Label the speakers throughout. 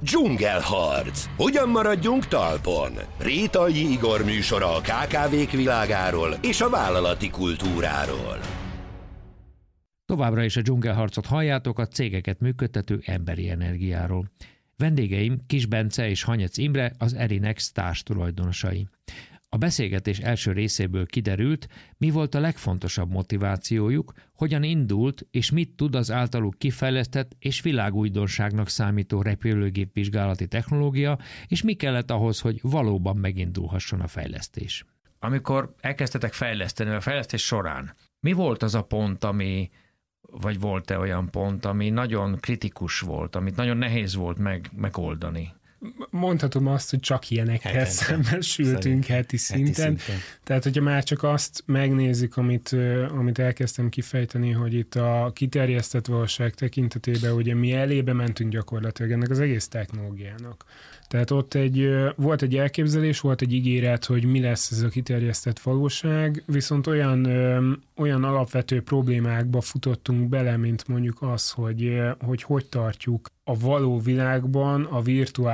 Speaker 1: Dzsungelharc. Hogyan maradjunk talpon? Rétai Igor műsora a KKV-k világáról és a vállalati kultúráról.
Speaker 2: Továbbra is a dzsungelharcot halljátok a cégeket működtető emberi energiáról. Vendégeim Kis Bence és Hanyec Imre, az Erinex társtulajdonosai. A beszélgetés első részéből kiderült, mi volt a legfontosabb motivációjuk, hogyan indult és mit tud az általuk kifejlesztett és világújdonságnak számító repülőgép vizsgálati technológia, és mi kellett ahhoz, hogy valóban megindulhasson a fejlesztés. Amikor elkezdtetek fejleszteni a fejlesztés során, mi volt az a pont, vagy volt-e olyan pont, ami nagyon kritikus volt, amit nagyon nehéz volt megoldani?
Speaker 3: Mondhatom azt, hogy csak ilyenekkel szembesültünk heti szinten. Tehát, hogyha már csak azt megnézik, amit elkezdtem kifejteni, hogy itt a kiterjesztett valóság tekintetében ugye mi elébe mentünk gyakorlatilag ennek az egész technológiának. Tehát ott volt egy elképzelés, volt egy ígéret, hogy mi lesz ez a kiterjesztett valóság, viszont olyan alapvető problémákba futottunk bele, mint mondjuk az, hogy tartjuk a való világban a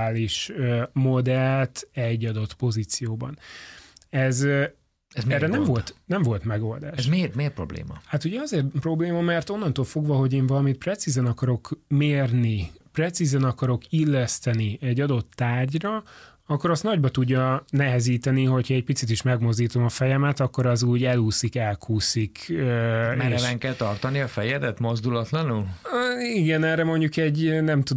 Speaker 3: virtuális modellt egy adott pozícióban. Ez erre nem volt megoldás.
Speaker 2: Ez miért probléma?
Speaker 3: Hát ugye azért probléma, mert onnantól fogva, hogy én valamit precízen akarok mérni, precízen akarok illeszteni egy adott tárgyra, akkor azt nagyba tudja nehezíteni, hogyha egy picit is megmozdítom a fejemet, akkor az úgy elúszik, elkúszik.
Speaker 2: Mereven kell tartani a fejedet mozdulatlanul?
Speaker 3: Igen, erre mondjuk egy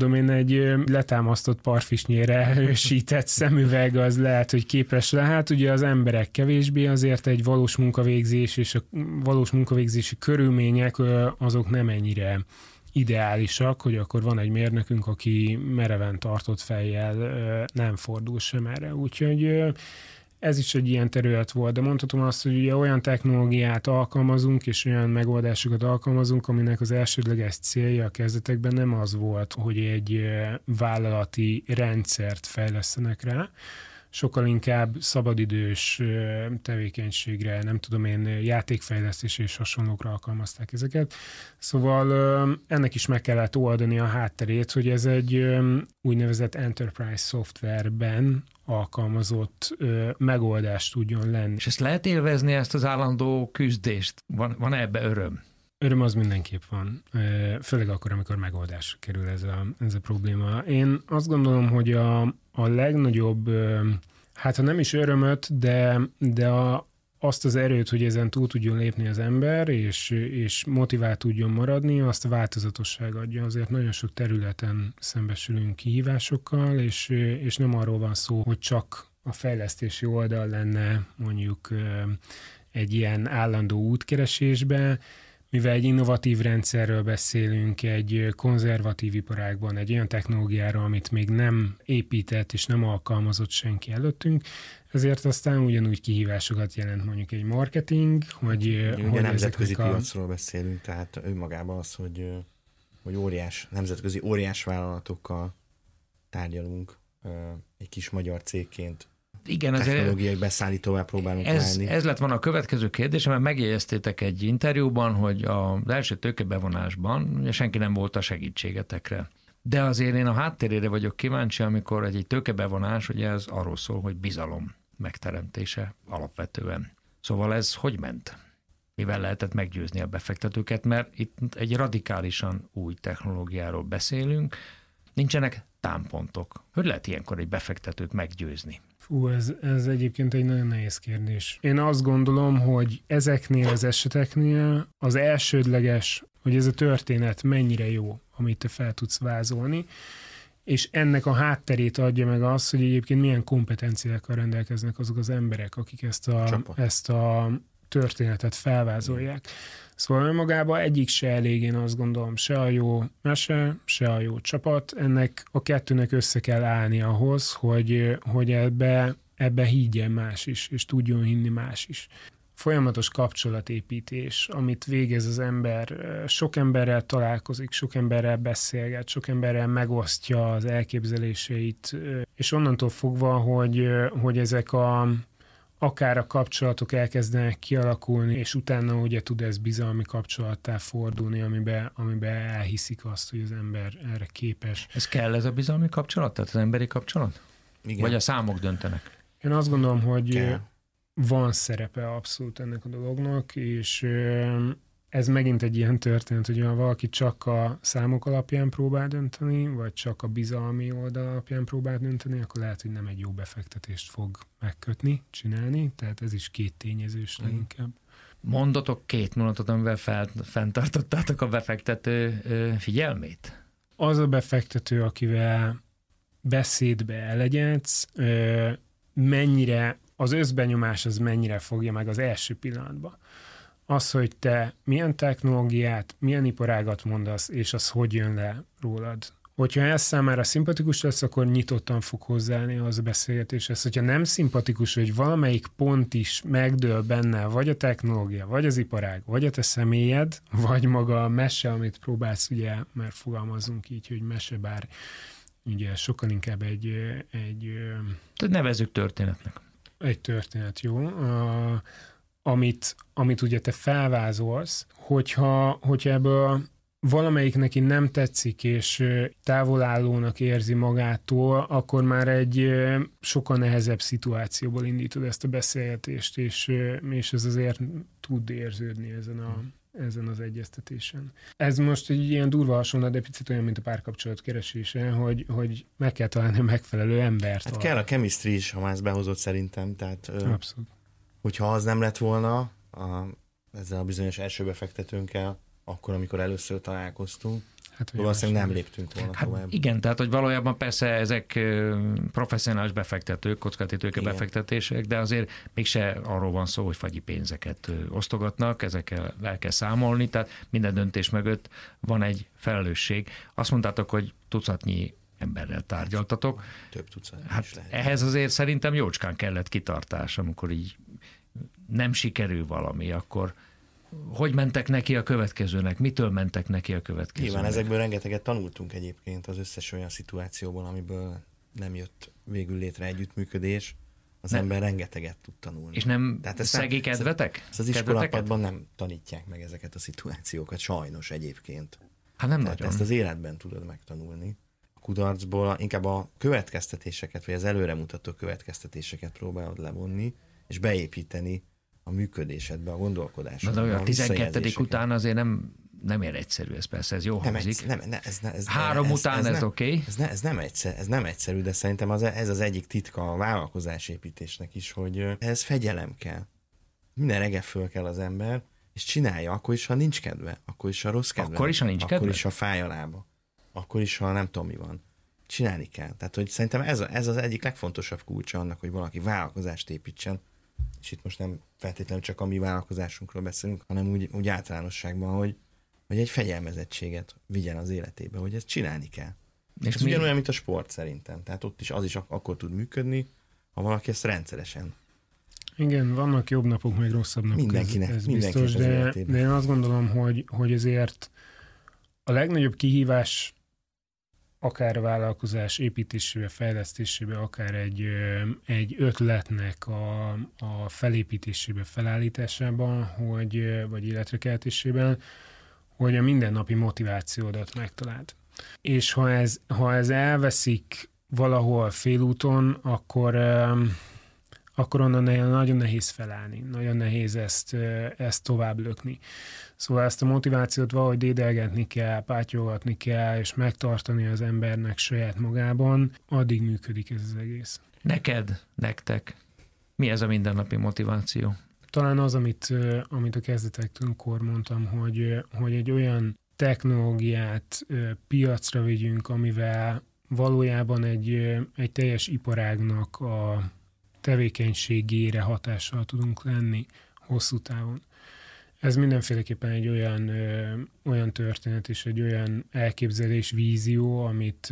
Speaker 3: letámasztott parfisnyére erősített szemüveg az lehet, hogy képes lehet. Ugye az emberek kevésbé, azért egy valós munkavégzés és a valós munkavégzési körülmények azok nem ennyire ideálisak, hogy akkor van egy mérnökünk, aki mereven tartott fejjel nem fordul sem erre. Úgyhogy ez is egy ilyen terület volt, de mondhatom azt, hogy ugye olyan technológiát alkalmazunk, és olyan megoldásokat alkalmazunk, aminek az elsődleges célja a kezdetekben nem az volt, hogy egy vállalati rendszert fejlesztenek rá, sokkal inkább szabadidős tevékenységre, nem tudom én, játékfejlesztés és hasonlókra alkalmazták ezeket. Szóval ennek is meg kellett oldani a hátterét, hogy ez egy úgynevezett enterprise softwareben alkalmazott megoldást tudjon lenni.
Speaker 2: És ezt lehet élvezni, ezt az állandó küzdést? Van ebbe öröm?
Speaker 3: Öröm az mindenképp van, főleg akkor, amikor megoldásra kerül ez a probléma. Én azt gondolom, hogy a legnagyobb, hát ha nem is örömöt, de azt az erőt, hogy ezen túl tudjon lépni az ember, és motivált tudjon maradni, azt a változatosság adja. Azért nagyon sok területen szembesülünk kihívásokkal, és nem arról van szó, hogy csak a fejlesztési oldal lenne mondjuk egy ilyen állandó útkeresésbe, mivel egy innovatív rendszerről beszélünk, egy konzervatív iparágban, egy olyan technológiára, amit még nem épített és nem alkalmazott senki előttünk, ezért aztán ugyanúgy kihívásokat jelent mondjuk egy marketing, hogy
Speaker 4: nemzetközi piacról beszélünk, tehát önmagában az, hogy nemzetközi óriás vállalatokkal tárgyalunk egy kis magyar cégként. Igen, technológiai beszállítóvá próbálunk válni.
Speaker 2: Ez lett volna a következő kérdés, mert megjegyeztétek egy interjúban, hogy az első tőkebevonásban ugye senki nem volt a segítségetekre. De azért én a háttérére vagyok kíváncsi, amikor egy tőkebevonás, ugye ez arról szól, hogy bizalom megteremtése alapvetően. Szóval ez hogy ment? Mivel lehetett meggyőzni a befektetőket, mert itt egy radikálisan új technológiáról beszélünk, nincsenek támpontok. Hogy lehet ilyenkor egy befektetőt meggyőzni?
Speaker 3: Ez egyébként egy nagyon nehéz kérdés. Én azt gondolom, hogy ezeknél az eseteknél az elsődleges, hogy ez a történet mennyire jó, amit te fel tudsz vázolni, és ennek a hátterét adja meg az, hogy egyébként milyen kompetenciákkal rendelkeznek azok az emberek, akik ezt a történetet felvázolják. Szóval önmagában egyik se elég, én azt gondolom, se a jó mese, se a jó csapat. Ennek a kettőnek össze kell állni ahhoz, hogy ebbe higgyen más is, és tudjon hinni más is. Folyamatos kapcsolatépítés, amit végez az ember, sok emberrel találkozik, sok emberrel beszélget, sok emberrel megosztja az elképzeléseit, és onnantól fogva, hogy ezek a akár a kapcsolatok elkezdenek kialakulni, és utána ugye tud ez bizalmi kapcsolattá fordulni, amiben elhiszik azt, hogy az ember erre képes.
Speaker 2: Ez kell, ez a bizalmi kapcsolat, tehát az emberi kapcsolat?
Speaker 4: Igen.
Speaker 2: Vagy a számok döntenek?
Speaker 3: Én azt gondolom, hogy
Speaker 4: Kell.
Speaker 3: van szerepe abszolút ennek a dolognak, és ez megint egy ilyen történet, hogy ha valaki csak a számok alapján próbál dönteni, vagy csak a bizalmi oldal alapján próbál dönteni, akkor lehet, hogy nem egy jó befektetést fog megkötni, csinálni, tehát ez is két tényezős leginkább.
Speaker 2: Mondatok 2 mondatot, amivel fenntartottátok a befektető figyelmét?
Speaker 3: Az a befektető, akivel beszédbe elegyedsz, mennyire, az összbenyomás az mennyire fogja meg az első pillanatban. Az, hogy te milyen technológiát, milyen iparágat mondasz, és az hogy jön le rólad. Hogyha ez számára szimpatikus lesz, akkor nyitottan fog hozzáállni az a beszélgetéshez. Hogyha nem szimpatikus, hogy valamelyik pont is megdől benne, vagy a technológia, vagy az iparág, vagy a te személyed, vagy maga a mese, amit próbálsz, ugye, mert fogalmazunk így, hogy mese, bár ugye sokkal inkább
Speaker 2: Tehát nevezzük történetnek.
Speaker 3: Egy történet, jó. Amit ugye te felvázolsz, hogyha ebből valamelyik neki nem tetszik, és távolállónak érzi magától, akkor már egy sokkal nehezebb szituációból indítod ezt a beszélgetést, és ez azért tud érződni ezen az egyeztetésen. Ez most egy ilyen durva hasonlat, de picit olyan, mint a párkapcsolat keresése, hogy meg kell találni a megfelelő embert.
Speaker 4: Hát kell a chemistry is, ha már ezt behozott szerintem, tehát
Speaker 3: abszolút.
Speaker 4: Hogyha az nem lett volna ezzel a bizonyos első befektetőnkkel, akkor, amikor először találkoztunk, valószínűleg nem léptünk volna tovább.
Speaker 2: Igen, tehát hogy valójában persze ezek professzionális befektetők, kockázati tőke befektetések, de azért mégse arról van szó, hogy fagyi pénzeket osztogatnak, ezekkel el kell számolni, tehát minden döntés mögött van egy felelősség. Azt mondtátok, hogy tucatnyi emberrel tárgyaltatok.
Speaker 4: Több tucat.
Speaker 2: Hát ehhez azért szerintem jócskán kellett kitartás, amikor így nem sikerül valami, akkor hogy mentek neki a következőnek? Mitől mentek neki a következőnek?
Speaker 4: Nyilván ezekből rengeteget tanultunk egyébként az összes olyan szituációban, amiből nem jött végül létre együttműködés. Az ember rengeteget tud tanulni.
Speaker 2: És nem szegi kedvetek?
Speaker 4: Az iskolapadban nem tanítják meg ezeket a szituációkat, sajnos egyébként.
Speaker 2: Hát nem
Speaker 4: Tehát
Speaker 2: nagyon.
Speaker 4: ezt az életben tudod megtanulni. A kudarcból inkább a következtetéseket, vagy az előremutató következtetéseket próbálod levonni, és beépíteni a működésedbe, a gondolkodásodba.
Speaker 2: De a 12. után azért nem ér egyszerű, ez persze, ez jó hangzik. 3 után ez oké?
Speaker 4: Ez nem egyszerű, de szerintem ez az egyik titka a vállalkozásépítésnek is, hogy ez fegyelem kell. Minden reggel föl kell az ember, és csinálja, akkor is, ha nincs kedve, akkor is, ha rossz kedve.
Speaker 2: Akkor is, ha nincs kedve?
Speaker 4: Akkor is, ha fáj a lába. Akkor is, ha nem tudom, mi van. Csinálni kell. Tehát, hogy szerintem ez az egyik legfontosabb kulcsa annak, hogy valaki vállalkozást építsen, és itt most nem feltétlenül csak a mi vállalkozásunkról beszélünk, hanem úgy általánosságban, hogy egy fegyelmezettséget vigyen az életébe, hogy ezt csinálni kell. És ez ugyanolyan, mint a sport szerintem. Tehát ott is az is akkor tud működni, ha valaki ezt rendszeresen.
Speaker 3: Igen, vannak jobb napok, meg rosszabb napok.
Speaker 4: Mindenkinek,
Speaker 3: ez biztos, de én azt gondolom, hogy ezért a legnagyobb kihívás akár a vállalkozás építésébe, fejlesztésébe, akár egy ötletnek a felépítésébe, felállításában, vagy életre keltésében, hogy a mindennapi motivációdat megtaláld. És ha ez elveszik valahol félúton, akkor onnan nagyon nehéz felállni, nagyon nehéz ezt tovább lökni. Szóval ezt a motivációt valahogy dédelgetni kell, pátyolgatni kell, és megtartani az embernek saját magában, addig működik ez az egész.
Speaker 2: Nektek, mi ez a mindennapi motiváció?
Speaker 3: Talán az, amit a kezdetekkor mondtam, hogy egy olyan technológiát piacra vigyünk, amivel valójában egy teljes iparágnak a tevékenységére hatással tudunk lenni hosszú távon. Ez mindenféleképpen egy olyan történet és egy olyan elképzelés, vízió,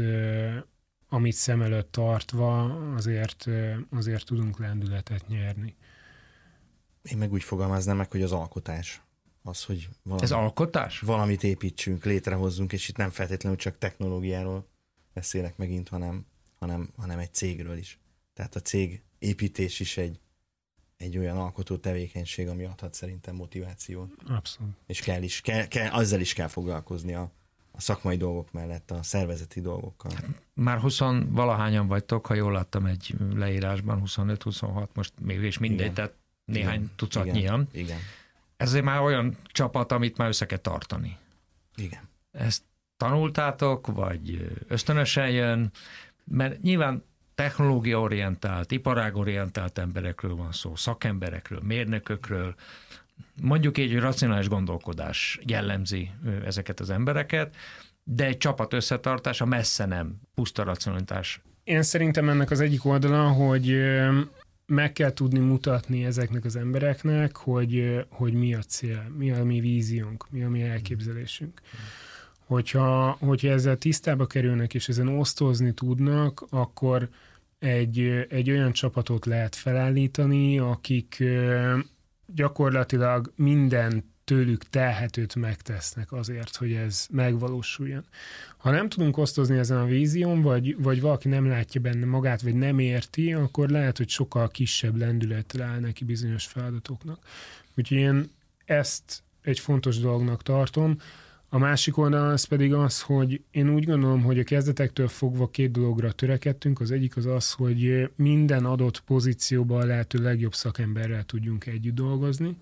Speaker 3: amit szem előtt tartva azért tudunk lendületet nyerni.
Speaker 4: Én meg úgy fogalmaznám meg, hogy az alkotás. Az, hogy
Speaker 2: ez alkotás?
Speaker 4: Valamit építsünk, létrehozzunk, és itt nem feltétlenül csak technológiáról beszélek megint, hanem egy cégről is. Tehát a cég építés is egy egy olyan alkotó tevékenység, ami adhat szerintem motivációt.
Speaker 3: Abszolút.
Speaker 4: És azzal is kell foglalkozni a szakmai dolgok mellett, a szervezeti dolgokkal.
Speaker 2: Már 20-valahányan vagytok, ha jól láttam egy leírásban, 25-26, most még is mindegy, tehát néhány tucatnyian.
Speaker 4: Igen.
Speaker 2: Ez már olyan csapat, amit már össze kell tartani.
Speaker 4: Igen.
Speaker 2: Ezt tanultátok, vagy ösztönösen jön? Mert nyilván technológiaorientált, iparágorientált emberekről van szó, szakemberekről, mérnökökről, mondjuk így, hogy racionális gondolkodás jellemzi ezeket az embereket, de egy csapat összetartása messze nem puszta racionalitás.
Speaker 3: Én szerintem ennek az egyik oldala, hogy meg kell tudni mutatni ezeknek az embereknek, hogy mi a cél, mi a mi víziónk, mi a mi elképzelésünk. Hogyha ezzel tisztába kerülnek, és ezen osztozni tudnak, akkor egy olyan csapatot lehet felállítani, akik gyakorlatilag minden tőlük telhetőt megtesznek azért, hogy ez megvalósuljon. Ha nem tudunk osztozni ezen a vízión, vagy valaki nem látja benne magát, vagy nem érti, akkor lehet, hogy sokkal kisebb lendülettel áll neki bizonyos feladatoknak. Úgyhogy én ezt egy fontos dolognak tartom. A másik oldal az pedig az, hogy én úgy gondolom, hogy a kezdetektől fogva 2 dologra törekedtünk. Az egyik az az, hogy minden adott pozícióban a lehető legjobb szakemberrel tudjunk együtt dolgozni.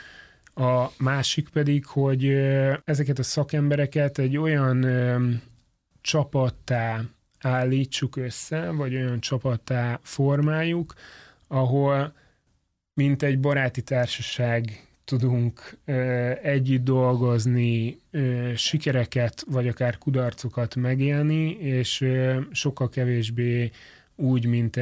Speaker 3: A másik pedig, hogy ezeket a szakembereket egy olyan csapattá állítsuk össze, vagy olyan csapattá formáljuk, ahol mint egy baráti társaság tudunk együtt dolgozni, sikereket, vagy akár kudarcokat megélni, és sokkal kevésbé úgy, mint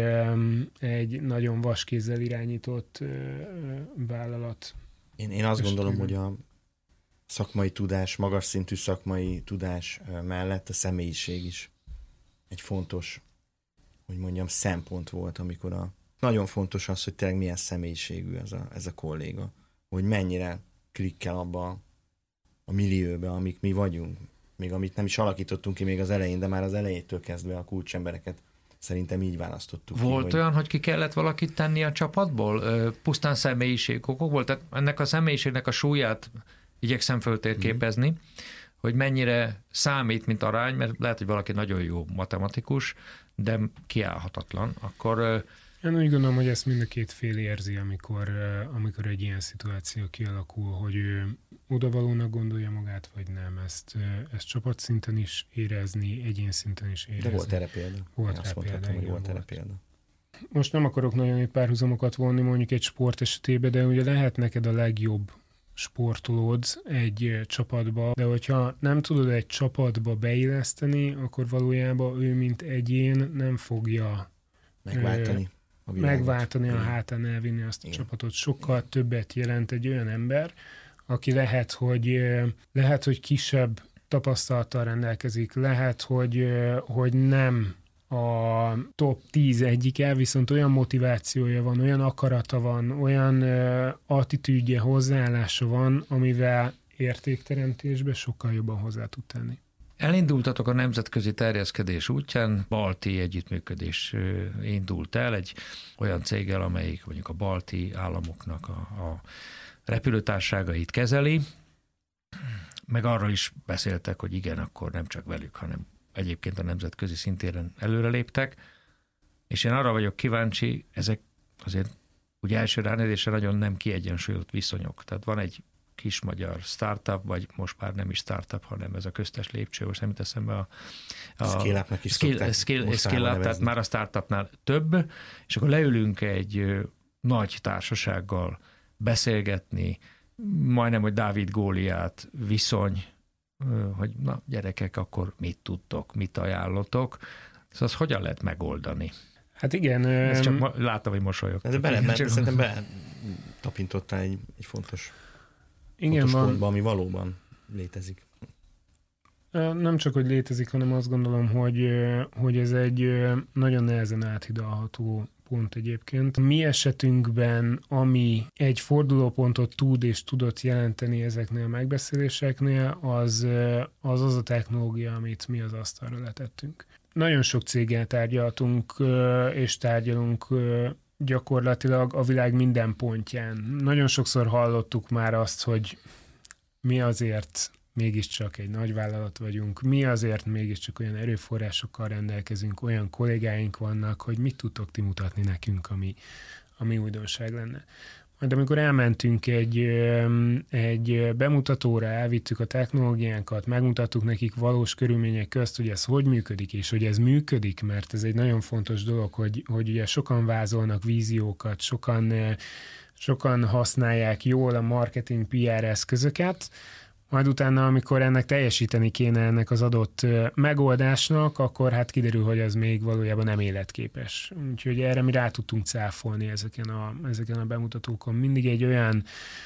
Speaker 3: egy nagyon vaskézzel irányított vállalat.
Speaker 4: Én azt gondolom, hogy a szakmai tudás, magas szintű szakmai tudás mellett a személyiség is egy fontos, hogy mondjam, szempont volt, amikor nagyon fontos az, hogy tényleg milyen személyiségű ez a kolléga, hogy mennyire klikkel abba a millióbe, amik mi vagyunk, még amit nem is alakítottunk ki még az elején, de már az elejétől kezdve a kulcsembereket szerintem így választottuk.
Speaker 2: Volt olyan, hogy ki kellett valakit tenni a csapatból? Pusztán személyiségokból? Tehát ennek a személyiségnek a súlyát igyekszem föltérképezni, hogy mennyire számít, mint arány, mert lehet, hogy valaki nagyon jó matematikus, de kiállhatatlan, akkor...
Speaker 3: Én úgy gondolom, hogy ezt mind a 2 fél érzi, amikor egy ilyen szituáció kialakul, hogy ő odavalónak gondolja magát, vagy nem. Ezt csapatszinten is érezni, egyén szinten is érezni.
Speaker 4: De volt erre példa.
Speaker 3: Volt erre példa. Most nem akarok nagyon egy párhuzamokat vonni mondjuk egy sport esetében, de ugye lehet neked a legjobb sportolód egy csapatba, de hogyha nem tudod egy csapatba beilleszteni, akkor valójában ő, mint egyén nem fogja megváltani a hátán, elvinni azt a csapatot. Sokkal többet jelent egy olyan ember, aki lehet, hogy kisebb tapasztalattal rendelkezik, lehet, hogy nem a top 10 egyike, viszont olyan motivációja van, olyan akarata van, olyan attitűdje, hozzáállása van, amivel értékteremtésbe sokkal jobban hozzá tud tenni.
Speaker 2: Elindultatok a nemzetközi terjeszkedés útján, balti együttműködés indult el egy olyan céggel, amelyik mondjuk a balti államoknak a repülőtárságait kezeli, meg arról is beszéltek, hogy igen, akkor nem csak velük, hanem egyébként a nemzetközi szintéren előreléptek, és én arra vagyok kíváncsi, ezek azért ugye első ránézésre nagyon nem kiegyensúlyozott viszonyok. Tehát van egy kis magyar startup, vagy most már nem is startup, hanem ez a köztes lépcső, most nem jut eszembe a
Speaker 4: Scale-upnak is
Speaker 2: Scale-up, tehát már a startupnál több, és akkor leülünk egy nagy társasággal beszélgetni, majdnem, hogy Dávid Góliát viszony, hogy na gyerekek, akkor mit tudtok, mit ajánlotok, szóval azt hogyan lehet megoldani?
Speaker 3: Hát igen.
Speaker 2: Ezt csak láttam, hogy mosolyog.
Speaker 4: Szerintem tapintottál egy fontos pontba, ami valóban létezik.
Speaker 3: Nem csak, hogy létezik, hanem azt gondolom, hogy ez egy nagyon nehezen áthidalható pont egyébként. A mi esetünkben, ami egy fordulópontot tud és tudott jelenteni ezeknél a megbeszéléseknél, az a technológia, amit mi az asztalra letettünk. Nagyon sok céggel tárgyaltunk és tárgyalunk gyakorlatilag a világ minden pontján. Nagyon sokszor hallottuk már azt, hogy mi azért mégiscsak egy nagyvállalat vagyunk, mi azért mégiscsak olyan erőforrásokkal rendelkezünk, olyan kollégáink vannak, hogy mit tudtok ti mutatni nekünk, ami újdonság lenne. Majd amikor elmentünk egy bemutatóra, elvittük a technológiánkat, megmutattuk nekik valós körülmények közt, hogy ez hogy működik, és hogy ez működik, mert ez egy nagyon fontos dolog, hogy ugye sokan vázolnak víziókat, sokan használják jól a marketing PR eszközöket, majd utána, amikor ennek teljesíteni kéne ennek az adott megoldásnak, akkor hát kiderül, hogy ez még valójában nem életképes. Úgyhogy erre mi rá tudtunk cáfolni ezeken a bemutatókon. Mindig egy olyan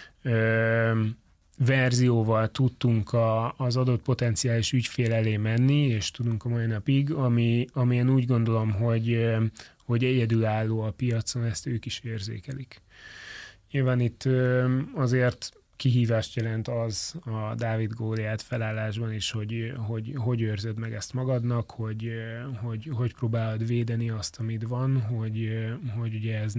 Speaker 3: verzióval tudtunk az adott potenciális ügyfél elé menni, és tudunk a mai napig, ami én úgy gondolom, hogy egyedülálló a piacon, ezt ők is érzékelik. Nyilván itt azért kihívást jelent az a Dávid Góliát felállásban is, hogy őrzöd meg ezt magadnak, hogy próbálod védeni azt, amit van, hogy ugye ez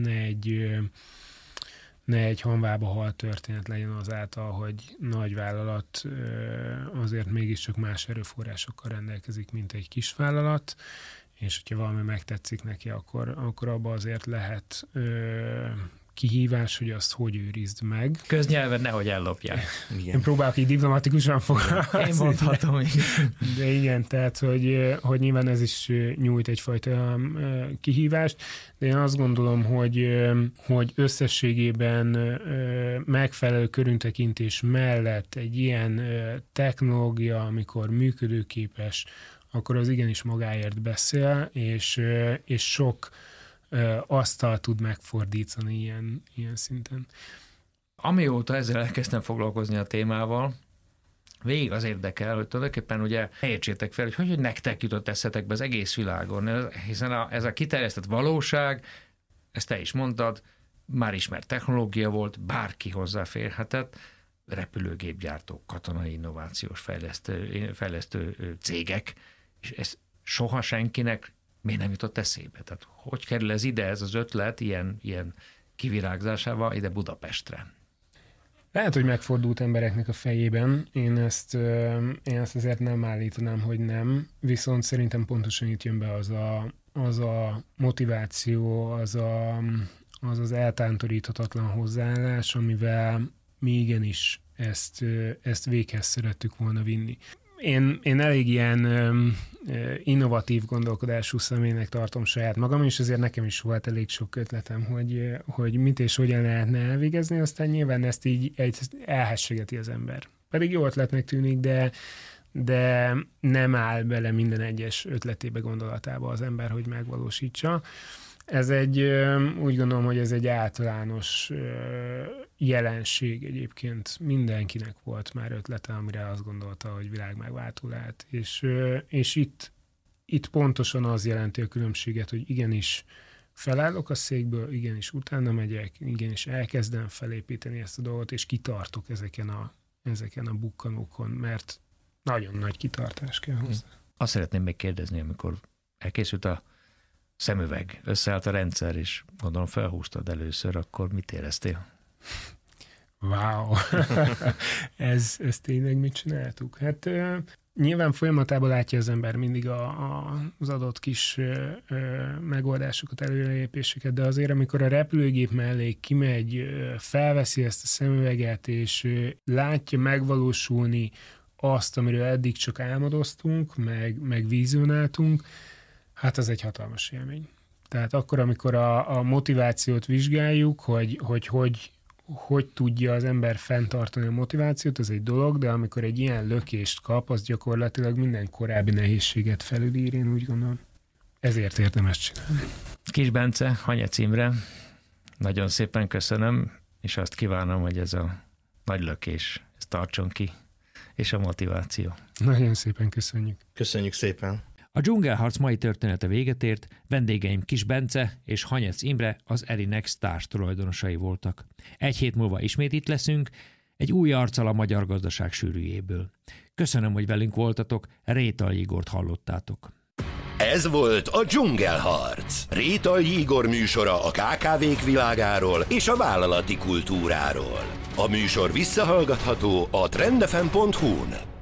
Speaker 3: ne egy hanvába halt történet legyen azáltal, hogy nagy vállalat azért mégiscsak más erőforrásokkal rendelkezik, mint egy kis vállalat, és hogyha valami megtetszik neki, akkor abba azért lehet kihívás, hogy azt hogy őrizd meg.
Speaker 2: Köznyelven nehogy ellopják.
Speaker 3: Igen. Én próbálok így diplomatikusan fogalmazni.
Speaker 2: Én mondhatom.
Speaker 3: De igen, tehát, hogy nyilván ez is nyújt egyfajta kihívást, de én azt gondolom, hogy összességében megfelelő körüntekintés mellett egy ilyen technológia, amikor működőképes, akkor az igenis magáért beszél, és sok asztal tud megfordítani ilyen szinten.
Speaker 2: Amióta ezzel elkezdtem foglalkozni a témával, végig az érdekel, hogy tulajdonképpen ugye értsétek fel, hogy nektek jutott eszetekbe az egész világon, hiszen ez a kiterjesztett valóság, ezt te is mondtad, már ismert technológia volt, bárki hozzáférhetett, repülőgépgyártók, katonai innovációs fejlesztő cégek, és ez soha senkinek miért nem jutott eszébe? Tehát hogy kerül ez ide, ez az ötlet ilyen kivirágzásával ide Budapestre?
Speaker 3: Lehet, hogy megfordult embereknek a fejében. Én ezt azért nem állítanám, hogy nem. Viszont szerintem pontosan itt jön be az a motiváció, az eltántoríthatatlan hozzáállás, amivel mi igenis ezt véghez szerettük volna vinni. Én elég ilyen innovatív gondolkodású személynek tartom saját magam, és ezért nekem is volt elég sok ötletem, hogy mit és hogyan lehetne elvégezni, aztán nyilván ezt így elhessegeti az ember. Pedig jó ötletnek tűnik, de nem áll bele minden egyes ötletébe, gondolatába az ember, hogy megvalósítsa. Úgy gondolom, hogy ez egy általános jelenség egyébként. Mindenkinek volt már ötlete, amire azt gondolta, hogy világ megváltó lehet. És itt pontosan az jelenti a különbséget, hogy igenis felállok a székből, igenis utána megyek, igenis elkezdem felépíteni ezt a dolgot, és kitartok ezeken a bukkanókon, mert nagyon nagy kitartás kell hozzá.
Speaker 2: Azt szeretném még kérdezni, amikor elkészült a szemüveg, összeállt a rendszer, és gondolom felhúztad először, akkor mit éreztél?
Speaker 3: Wow! ez tényleg mit csináltuk? Hát nyilván folyamatában látja az ember mindig az adott kis megoldásokat, előrelépéseket, de azért, amikor a repülőgép mellé kimegy, felveszi ezt a szemüveget, és látja megvalósulni azt, amiről eddig csak álmodoztunk, meg vizionáltunk, hát az egy hatalmas élmény. Tehát akkor, amikor a motivációt vizsgáljuk, hogy tudja az ember fenntartani a motivációt, az egy dolog, de amikor egy ilyen lökést kap, az gyakorlatilag minden korábbi nehézséget felülír, én úgy gondolom. Ezért érdemes csinálni.
Speaker 2: Kis Bence, Hanyec Imre, nagyon szépen köszönöm, és azt kívánom, hogy ez a nagy lökés, ez tartson ki, és a motiváció.
Speaker 3: Nagyon szépen köszönjük.
Speaker 4: Köszönjük szépen.
Speaker 2: A dzsungelharc mai története véget ért, vendégeim Kis Bence és Hanyec Imre az Erinex társ tulajdonosai voltak. Egy hét múlva ismét itt leszünk, egy új arccal a magyar gazdaság sűrűjéből. Köszönöm, hogy velünk voltatok, Rétay Igort hallottátok.
Speaker 1: Ez volt a Dzsungelharc. Rétai Igor műsora a KKV-k világáról és a vállalati kultúráról. A műsor visszahallgatható a trendfm.hu-n.